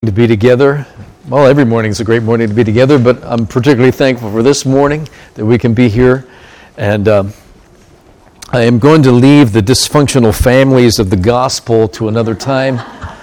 To be together. Well, every morning is a great morning to be together, but I'm particularly thankful for this morning that we can be here. And I am going to leave the dysfunctional families of the gospel to another time.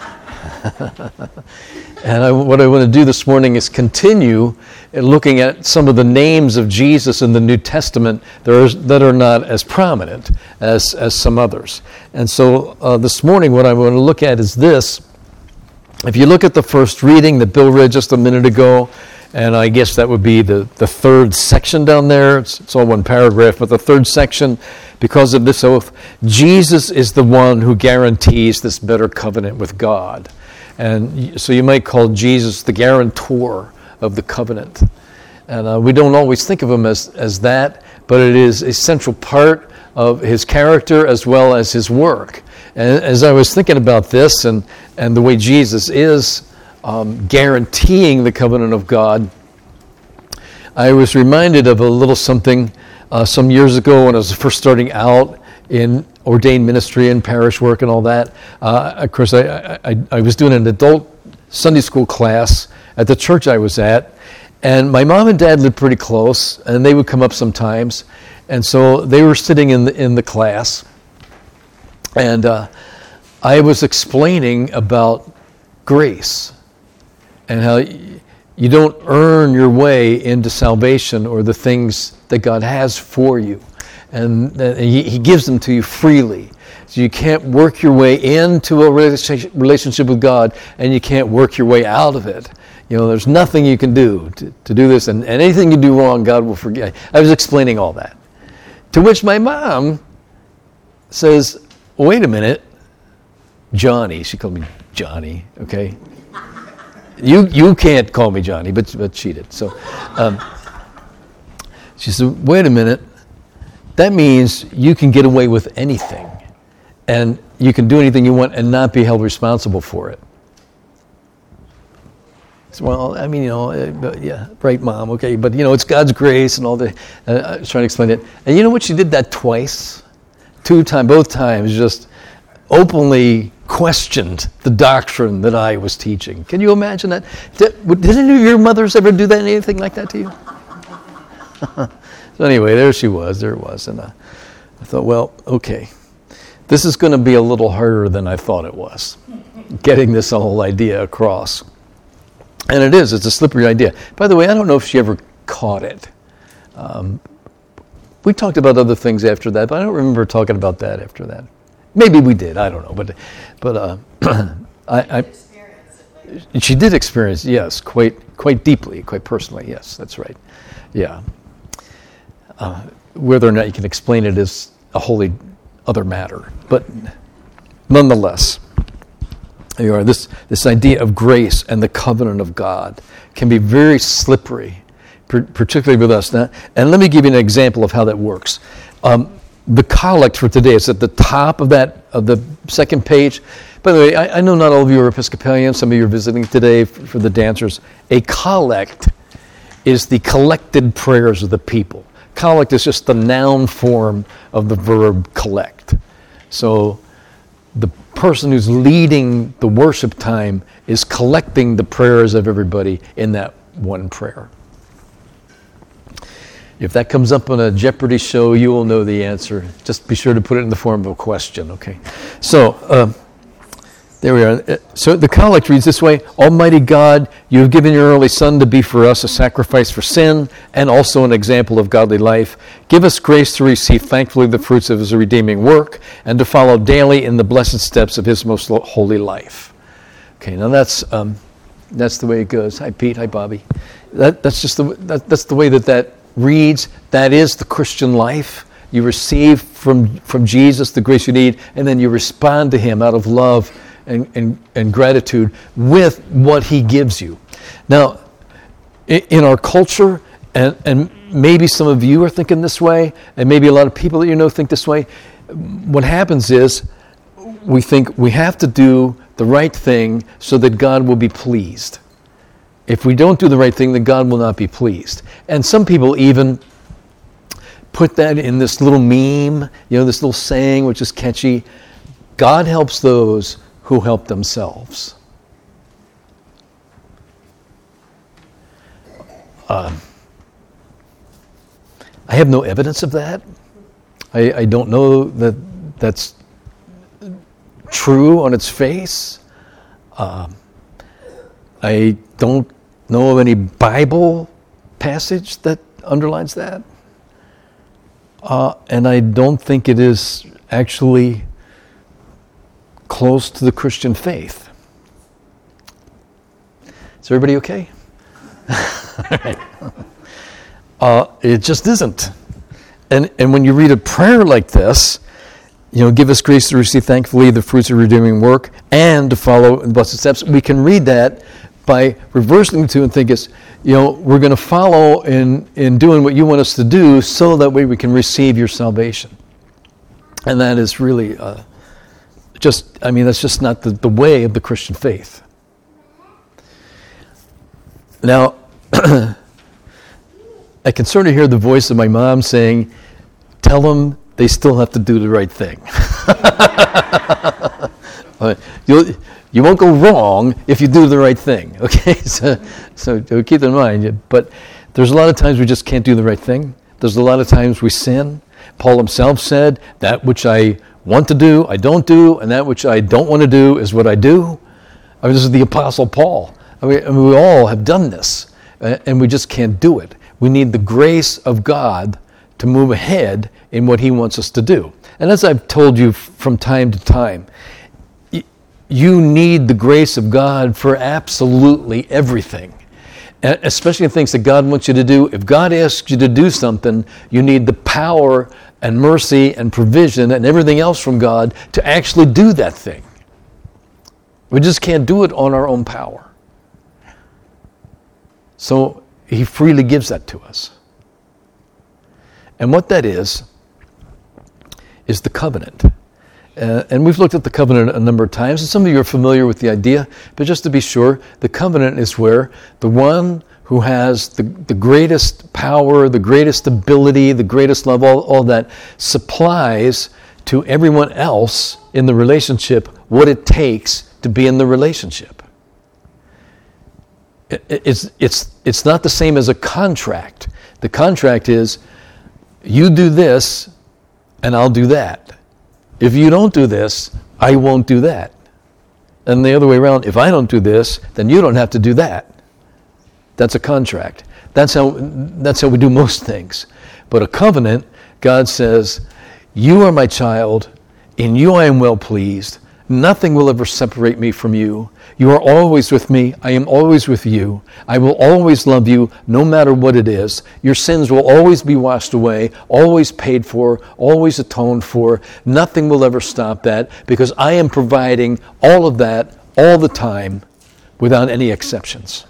And what I want to do this morning is continue looking at some of the names of Jesus in the New Testament that are not as prominent as some others. And so this morning what I want to look at is this. If you look at the first reading that Bill read just a minute ago, and I guess that would be the third section down there. It's all one paragraph, but the third section, because of this oath, Jesus is the one who guarantees this better covenant with God. And so you might call Jesus the guarantor of the covenant. And we don't always think of him as that, but it is a central part of his character as well as his work. And as I was thinking about this and the way Jesus is guaranteeing the covenant of God, I was reminded of a little something some years ago when I was first starting out in ordained ministry and parish work and all that. Of course, I was doing an adult Sunday school class at the church I was at, and my mom and dad lived pretty close, and they would come up sometimes, and so they were sitting in the class. And I was explaining about grace and how you don't earn your way into salvation or the things that God has for you. And He gives them to you freely. So you can't work your way into a relationship with God, and you can't work your way out of it. You know, there's nothing you can do to do this, and anything you do wrong, God will forgive. I was explaining all that. To which my mom says, wait a minute, Johnny. She called me Johnny, okay? You can't call me Johnny, but she did. So she said, wait a minute. That means you can get away with anything. And you can do anything you want and not be held responsible for it. So, well, I mean, yeah, right, Mom, okay. But, it's God's grace and all the... I was trying to explain it. And you know what? She did that twice. Both times, just openly questioned the doctrine that I was teaching. Can you imagine that? Did any of your mothers ever do that, anything like that to you? So anyway, there it was. And I thought, well, okay, this is going to be a little harder than I thought it was, getting this whole idea across. And it's a slippery idea. By the way, I don't know if she ever caught it. We talked about other things after that, but I don't remember talking about that after that. Maybe we did. I don't know, but she did experience, yes, quite deeply, quite personally. Yes, that's right. Yeah. Whether or not you can explain it is a wholly other matter, but nonetheless, you are this idea of grace and the covenant of God can be very slippery, particularly with us. Now, and let me give you an example of how that works. The collect for today is at the top of the second page. By the way, I know not all of you are Episcopalians. Some of you are visiting today for the dancers. A collect is the collected prayers of the people. Collect is just the noun form of the verb collect. So the person who's leading the worship time is collecting the prayers of everybody in that one prayer. If that comes up on a Jeopardy show, you will know the answer. Just be sure to put it in the form of a question, okay? So, there we are. So the collect reads this way: Almighty God, you have given your only Son to be for us a sacrifice for sin and also an example of godly life. Give us grace to receive thankfully the fruits of his redeeming work and to follow daily in the blessed steps of his most holy life. Okay, now that's the way it goes. Hi, Pete. Hi, Bobby. That's the way that reads. That is the Christian life. You receive from Jesus the grace you need, and then you respond to him out of love and gratitude with what he gives you. Now, in our culture, and maybe some of you are thinking this way, and maybe a lot of people that you know think this way, what happens is we think we have to do the right thing so that God will be pleased. If we don't do the right thing, then God will not be pleased. And some people even put that in this little meme, this little saying which is catchy: God helps those who help themselves. I have no evidence of that. I don't know that that's true on its face. I don't know of any Bible passage that underlines that. And I don't think it is actually close to the Christian faith. Is everybody okay? It just isn't. And when you read a prayer like this, give us grace to receive thankfully the fruits of redeeming work and to follow in blessed steps, we can read that by reversing the two and think it's, we're going to follow in doing what you want us to do so that way we can receive your salvation. And that is really that's just not the way of the Christian faith. Now, I can sort of hear the voice of my mom saying, tell them they still have to do the right thing. You won't go wrong if you do the right thing, okay? So keep in mind. But there's a lot of times we just can't do the right thing. There's a lot of times we sin. Paul himself said, that which I want to do, I don't do, and that which I don't want to do is what I do. This is the Apostle Paul. We all have done this, and we just can't do it. We need the grace of God to move ahead in what he wants us to do. And as I've told you from time to time, you need the grace of God for absolutely everything, especially in things that God wants you to do. If God asks you to do something, you need the power and mercy and provision and everything else from God to actually do that thing. We just can't do it on our own power. So he freely gives that to us. And what that is the covenant. And we've looked at the covenant a number of times, and some of you are familiar with the idea, but just to be sure, the covenant is where the one who has the greatest power, the greatest ability, the greatest love, all that, supplies to everyone else in the relationship what it takes to be in the relationship. It's not the same as a contract. The contract is, you do this, and I'll do that. If you don't do this, I won't do that. And the other way around, if I don't do this, then you don't have to do that. That's a contract. That's how we do most things. But a covenant, God says, you are my child, in you I am well pleased. Nothing will ever separate me from you. You are always with me. I am always with you. I will always love you no matter what it is. Your sins will always be washed away, always paid for, always atoned for. Nothing will ever stop that because I am providing all of that all the time without any exceptions.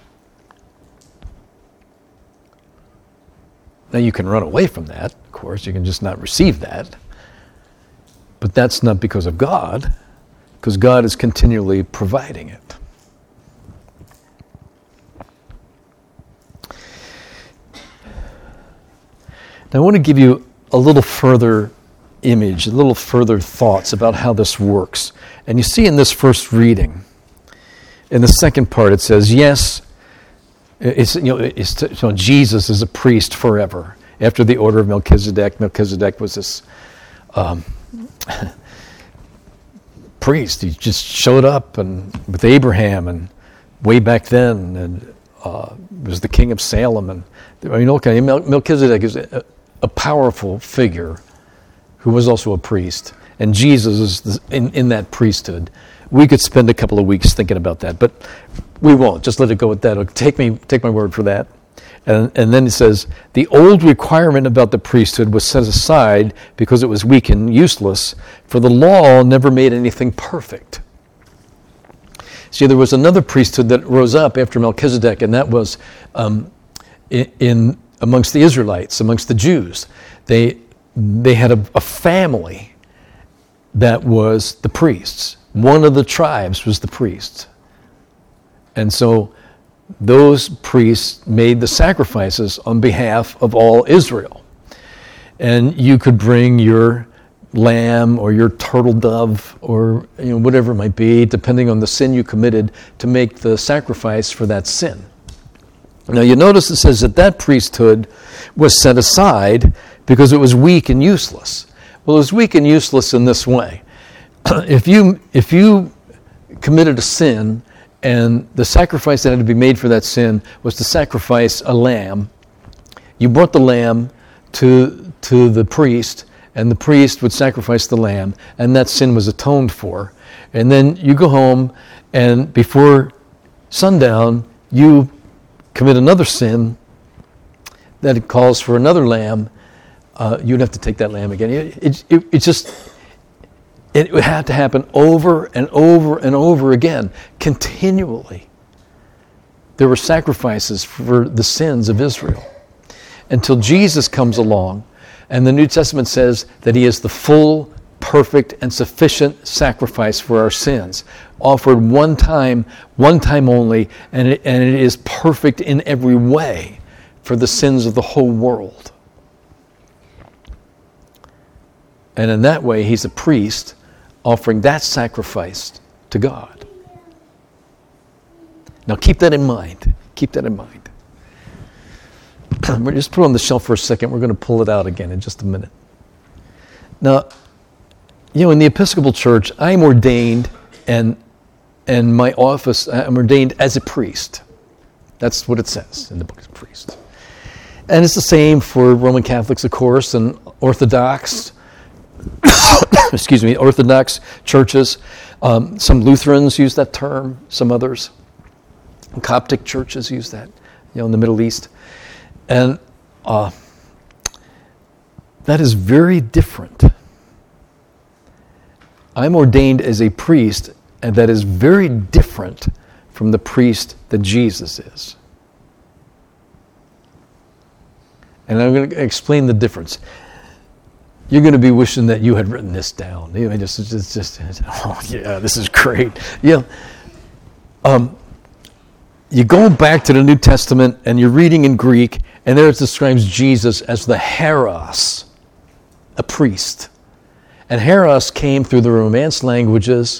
Now you can run away from that, of course. You can just not receive that. But that's not because of God, because God is continually providing it. Now I want to give you a little further image, a little further thoughts about how this works. And you see in this first reading, in the second part it says, yes, Jesus is a priest forever. After the order of Melchizedek, Melchizedek was this priest. He just showed up and with Abraham and way back then, and was the king of Salem. And Melchizedek is a powerful figure who was also a priest, and Jesus is in that priesthood. We could spend a couple of weeks thinking about that, but we won't. Just let it go with that. Take my word for that. And then it says, the old requirement about the priesthood was set aside because it was weak and useless, for the law never made anything perfect. See, there was another priesthood that rose up after Melchizedek, and that was in amongst the Israelites, amongst the Jews. They had a family that was the priests. One of the tribes was the priest. And so those priests made the sacrifices on behalf of all Israel. And you could bring your lamb or your turtle dove or whatever it might be, depending on the sin you committed, to make the sacrifice for that sin. Now you notice it says that priesthood was set aside because it was weak and useless. Well, it was weak and useless in this way. If you committed a sin and the sacrifice that had to be made for that sin was to sacrifice a lamb, you brought the lamb to the priest, and the priest would sacrifice the lamb, and that sin was atoned for. And then you go home, and before sundown, you commit another sin that it calls for another lamb. You'd have to take that lamb again. It would have to happen over and over and over again, continually. There were sacrifices for the sins of Israel until Jesus comes along, and the New Testament says that he is the full, perfect, and sufficient sacrifice for our sins, offered one time only, and it is perfect in every way for the sins of the whole world. And in that way, he's a priest offering that sacrifice to God. Now keep that in mind. Keep that in mind. We're just put it on the shelf for a second. We're going to pull it out again in just a minute. Now, in the Episcopal Church, I'm ordained, and my office, I'm ordained as a priest. That's what it says in the book of priests. And it's the same for Roman Catholics, of course, and Orthodox, Orthodox churches. Some Lutherans use that term, some others. Coptic churches use that, in the Middle East. And that is very different. I'm ordained as a priest, and that is very different from the priest that Jesus is. And I'm going to explain the difference. You're going to be wishing that you had written this down. Oh yeah, this is great. You go back to the New Testament and you're reading in Greek, and there it describes Jesus as the Heros, a priest. And Heros came through the Romance languages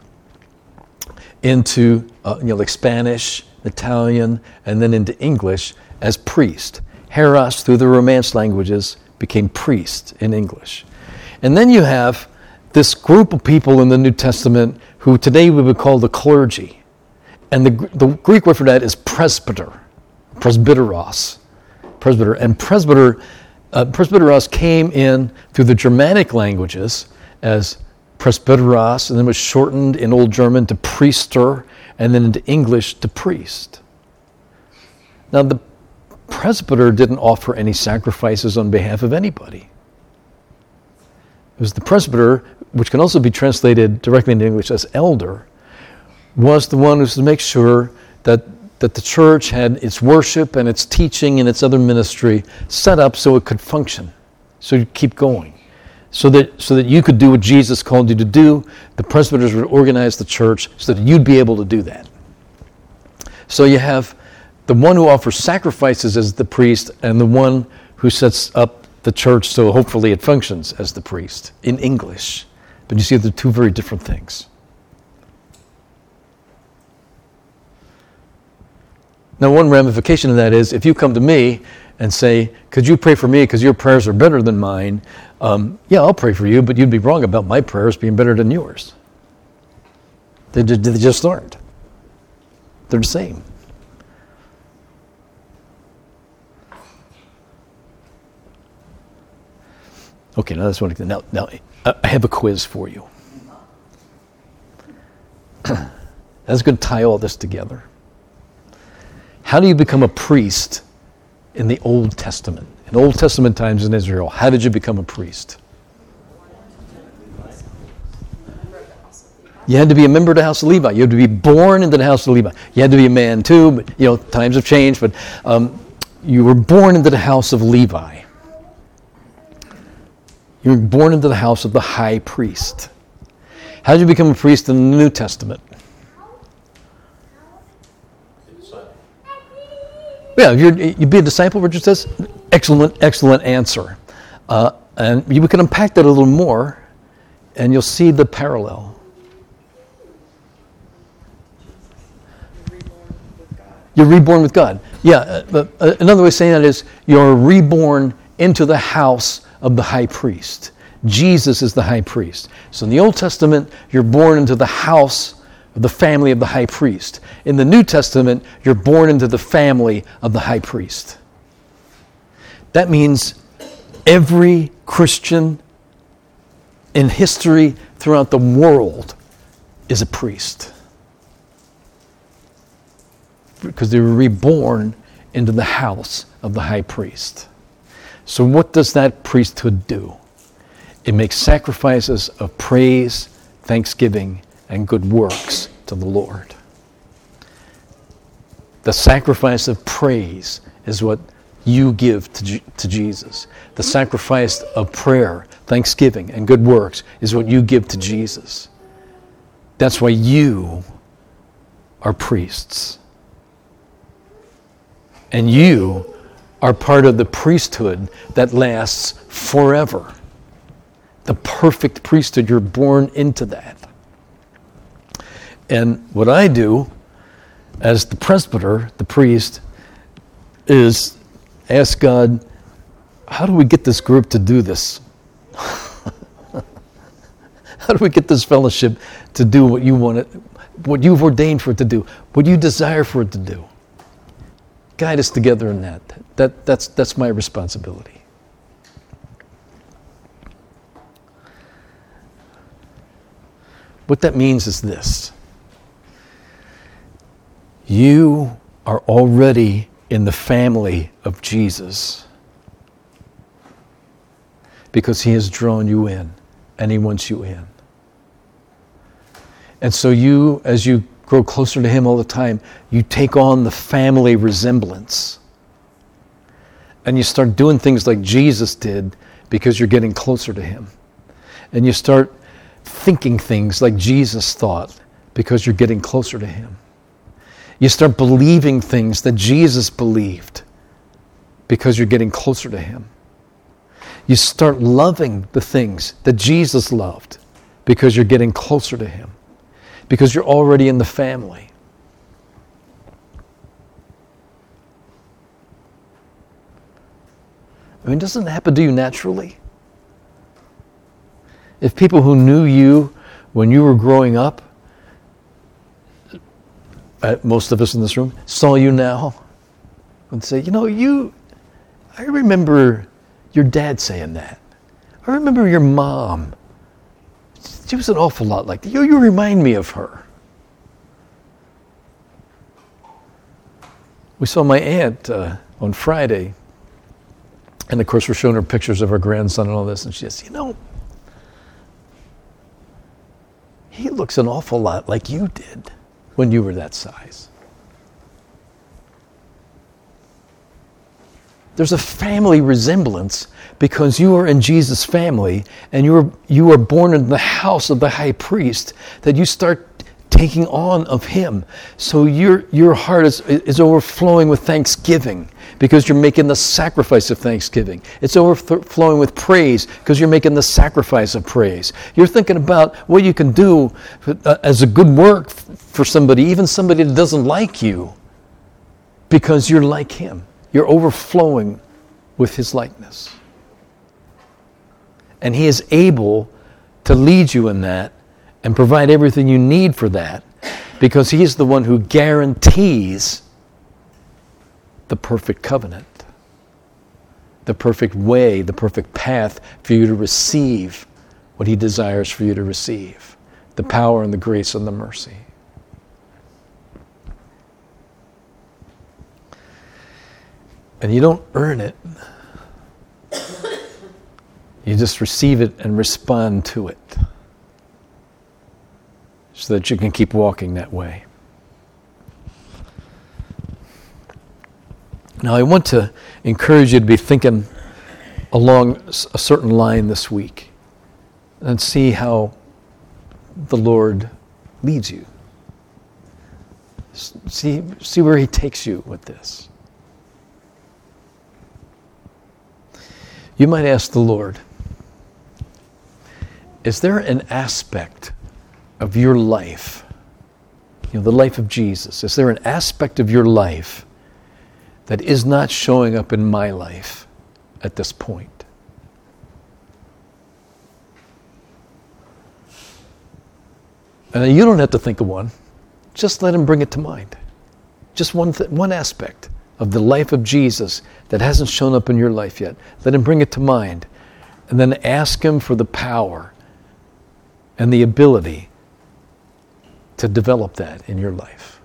into like Spanish, Italian, and then into English as priest. Heros through the Romance languages became priest in English. And then you have this group of people in the New Testament who today we would call the clergy. And the Greek word for that is presbyter, presbyteros. Presbyter. And presbyteros came in through the Germanic languages as presbyteros, and then was shortened in Old German to priester, and then into English to priest. Now the presbyter didn't offer any sacrifices on behalf of anybody. It was the presbyter, which can also be translated directly into English as elder, was the one who was to make sure that the church had its worship and its teaching and its other ministry set up so it could function, so you keep going, so that you could do what Jesus called you to do. The presbyters would organize the church so that you'd be able to do that. So you have the one who offers sacrifices as the priest, and the one who sets up the church so hopefully it functions as the priest in English. But you see, they're two very different things. Now, one ramification of that is, if you come to me and say, could you pray for me because your prayers are better than mine? Yeah, I'll pray for you, but you'd be wrong about my prayers being better than yours. They just aren't. They're the same. Okay, now that's one. Now I have a quiz for you. That's going to tie all this together. How do you become a priest in the Old Testament? In Old Testament times in Israel, how did you become a priest? You had to be a member of the house of Levi. You had to be born into the house of Levi. You had to be a man too, but times have changed, but you were born into the house of Levi. You were born into the house of the high priest. How did you become a priest in the New Testament? Yeah, you'd be a disciple, Richard says. Excellent answer. And we can unpack that a little more, and you'll see the parallel. You're reborn with God. Another way of saying that is you're reborn into the house of the high priest. Jesus is the high priest. So in the Old Testament, you're born into the house of the family of the high priest. In the New Testament, you're born into the family of the high priest. That means every Christian in history throughout the world is a priest. Because they were reborn into the house of the high priest. So what does that priesthood do? It makes sacrifices of praise, thanksgiving, and good works to the Lord. The sacrifice of praise is what you give to Jesus. The sacrifice of prayer, thanksgiving, and good works is what you give to Jesus. That's why you are priests. And you are part of the priesthood that lasts forever. The perfect priesthood, you're born into that. And what I do as the presbyter, the priest, is ask God, how do we get this group to do this? How do we get this fellowship to do what you want it, what you've ordained for it to do, what you desire for it to do? Guide us together in that. That's my responsibility. What that means is this. You are already in the family of Jesus because he has drawn you in and he wants you in. And so you, as you grow closer to him all the time, you take on the family resemblance. And you start doing things like Jesus did because you're getting closer to him. And you start thinking things like Jesus thought because you're getting closer to him. You start believing things that Jesus believed because you're getting closer to him. You start loving the things that Jesus loved because you're getting closer to him. Because you're already in the family. I mean, doesn't it happen to you naturally? If people who knew you when you were growing up, most of us in this room, saw you now, would say, I remember your dad saying that. I remember your mom. She was an awful lot like that. You remind me of her. We saw my aunt on Friday, and of course we're showing her pictures of her grandson and all this, and she says, he looks an awful lot like you did when you were that size. There's a family resemblance because you are in Jesus' family and you are born in the house of the high priest, that you start taking on of him. So your heart is overflowing with thanksgiving because you're making the sacrifice of thanksgiving. It's overflowing with praise because you're making the sacrifice of praise. You're thinking about what you can do as a good work for somebody, even somebody that doesn't like you, because you're like him. You're overflowing with his likeness. And he is able to lead you in that and provide everything you need for that, because he is the one who guarantees the perfect covenant, the perfect way, the perfect path for you to receive what he desires for you to receive, the power and the grace and the mercy. And you don't earn it. You just receive it and respond to it so that you can keep walking that way. Now, I want to encourage you to be thinking along a certain line this week and see how the Lord leads you. See where he takes you with this. You might ask the Lord, is there an aspect of your life, the life of Jesus, is there an aspect of your life that is not showing up in my life at this point? And you don't have to think of one. Just let him bring it to mind. Just one aspect of the life of Jesus that hasn't shown up in your life yet. Let him bring it to mind. And then ask him for the power and the ability to develop that in your life.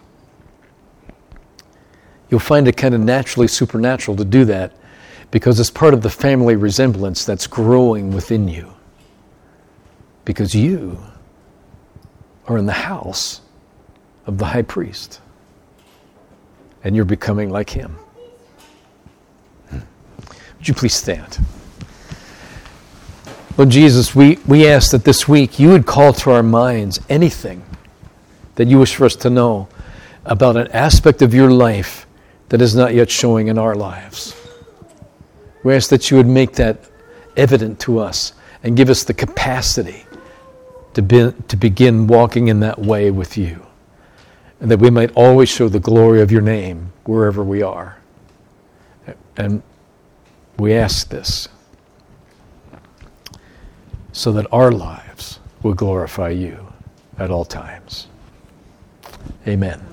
You'll find it kind of naturally supernatural to do that because it's part of the family resemblance that's growing within you. Because you are in the house of the high priest. And you're becoming like him. Would you please stand? Lord Jesus, we ask that this week you would call to our minds anything that you wish for us to know about an aspect of your life that is not yet showing in our lives. We ask that you would make that evident to us and give us the capacity to begin walking in that way with you, and that we might always show the glory of your name wherever we are. And we ask this so that our lives will glorify you at all times. Amen.